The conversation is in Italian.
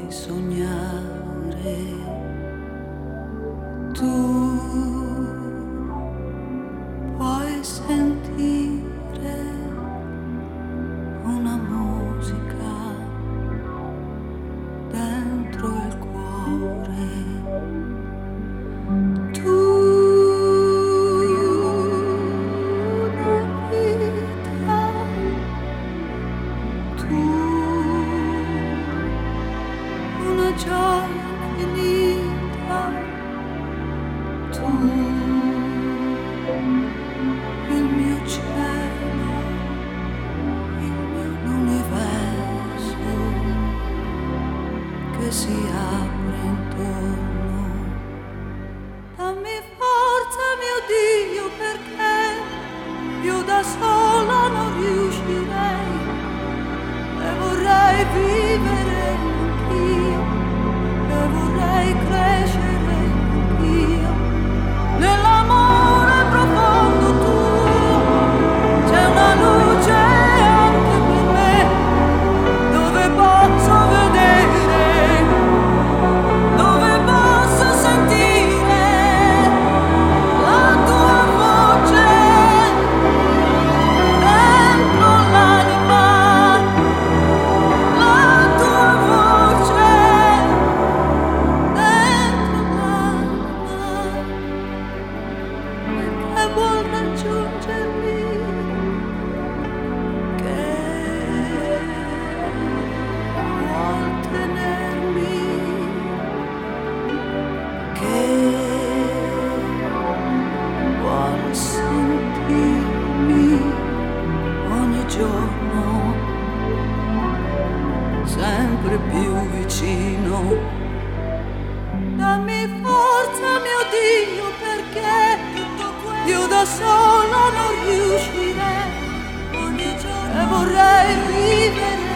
sognare. Tu puoi sentire una musica dentro il cuore. Tu una vita, tu una gioia infinita, tu il mio cielo, il mio universo che si apre intorno. Dammi forza, mio Dio, perché io da sola non riuscirei e vorrei vivere anch'io e vorrei crescere anch'io nell'amore profondo tuo. C'è una luce anche per me dove posso vedere, dove posso sentire la tua voce dentro l'anima, la tua voce dentro l'anima, perché vuol raggiungermi, che vuol tenermi, che vuol sentirmi ogni giorno sempre più vicino. Dammi forza, mio Dio, perché io da sola non riuscirei ogni giorno e vorrei vivere